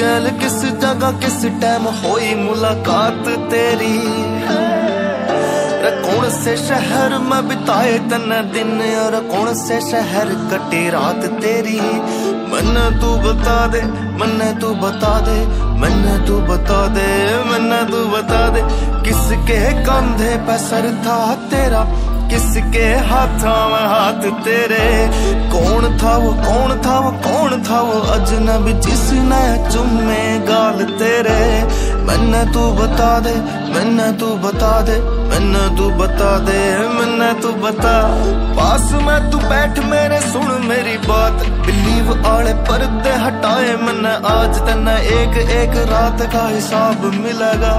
गैल किस जगह किस टाइम होई मुलाकात तेरी। कौन से शहर में बिताए तन्ने दिन और कौन से शहर कटी रात तेरी। मन्ने तू बता दे, मन्ने तू बता दे, मन्ने तू बता दे, मन्ने तू बता दे, किसके कंधे पे सर था तेरा, किसके हाथों में हाथ तेरे। कौन था वो, कौन था वो, कौन था वो अजनबी जिसने चुम्मे गाल तेरे। मन्ने तू बता दे, मन्ने तू बता दे, मन्ने तू बता दे, मन्ने तू बता। पास में तू बैठ मेरे सुन मेरी बात, बिलीव आले पर्दे हटाए मन्ने आज तन्ने एक एक रात का हिसाब मिलेगा।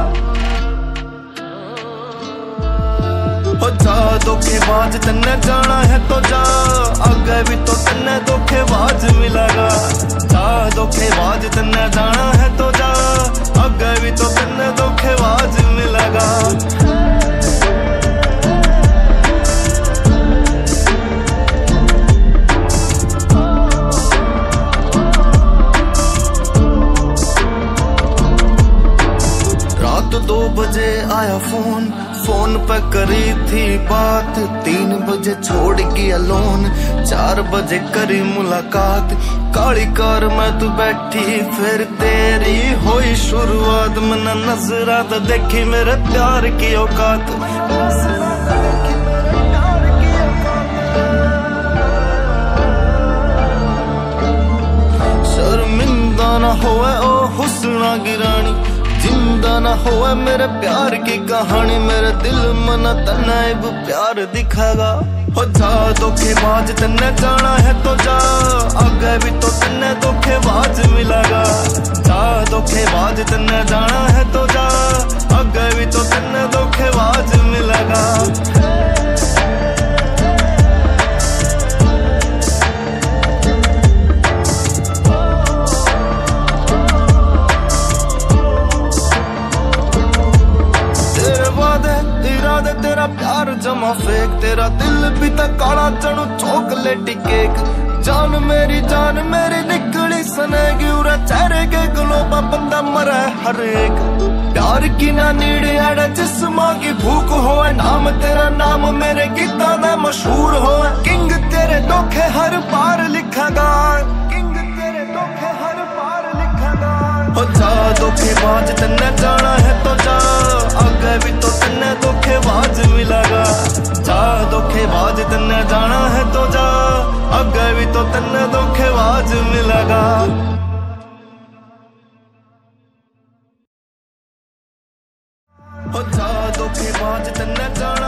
हो जा धोखेबाज तन्ने जाना है तो जा, आगे भी तो तन्ने धोखेबाज मिलेगा। जा धोखेबाज तन्ने जाना है तो जा, आगे भी तो तन्ने धोखेबाज मिलेगा। रात 2 बजे आया फोन, फोन पे करी थी बात, 3 बजे छोड़ गया लोन, 4 बजे करी मुलाकात। काली कार में तू बैठी फिर तेरी हुई शुरुआत, मैंने नजरा तो देखी मेरे प्यार की औकात। शर्मिंदा न होए ओ हुस्ना गिरानी, जिंदा न होए मेरे प्यार की कहानी, मेरे दिल मन तन्ने प्यार दिखेगा। हो जा धोखेबाज तन्ने जाना है तो जा, आगे भी तो तन्ने धोखेबाज मिलेगा। जा धोखेबाज तन्ने जाना है तो जा, आगे भी तो तन्ने धोखेबाज मिलेगा। तेरा प्यार जमा फेक, तेरा दिल भी तो काला चनू चॉकलेटी केक। जान मेरी निकली सनेगी उरा चेहरे के गलोबा बंदा मरे हर एक। प्यार की ना नीड एड़े जिस्मा की भूख होए, नाम तेरा नाम मेरे गीता में मशहूर होए। किंग तेरे धोखे हर पार लिखेगा, किंग तेरे धोखे हर पार लिखेगा। हो जा धोखेबाज तन्ने जाना है तो जा, आगे भी तो तन्ने धोखेबाज मिलेगा। जा धोखेबाज तन्ने जाना है तो जा, आगे भी तो तन्ने धोखेबाज मिलेगा। हो जा धोखेबाज तन्ने जाना